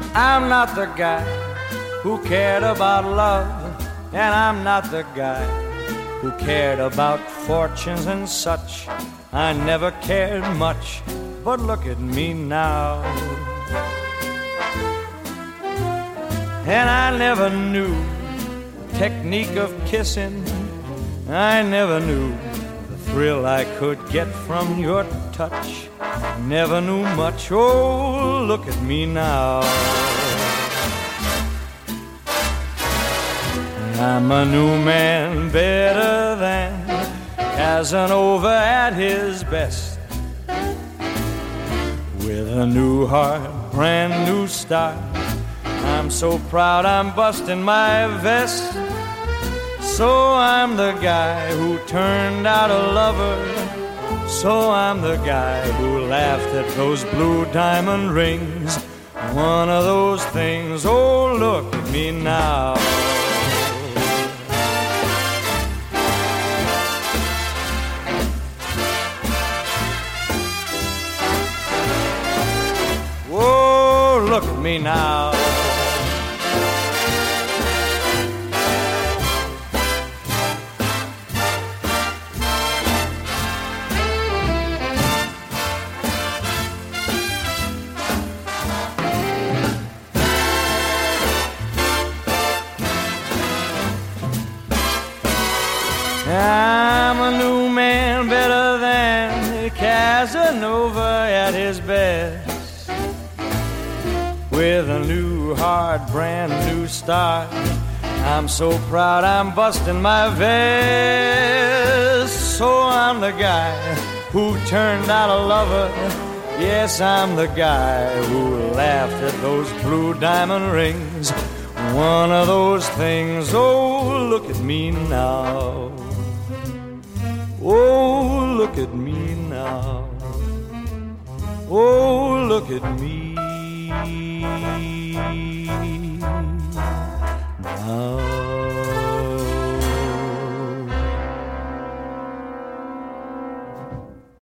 I'm not the guy who cared about love, and I'm not the guy who cared about fortunes and such. I never cared much, but look at me now. And I never knew the technique of kissing. I never knew the thrill I could get from your touch. Never knew much, oh, look at me now. I'm a new man, better than Casanova at his best, with a new heart, brand new style. I'm so proud I'm busting my vest. So I'm the guy who turned out a lover. So I'm the guy who laughed at those blue diamond rings. One of those things, oh, look at me now. Oh, look at me now. I'm a new man, better than Casanova at his best, with a new heart, brand new style. I'm so proud I'm busting my vest. So I'm the guy who turned out a lover. Yes, I'm the guy who laughed at those blue diamond rings. One of those things, oh, look at me now. Oh, look at me now. Oh, look at me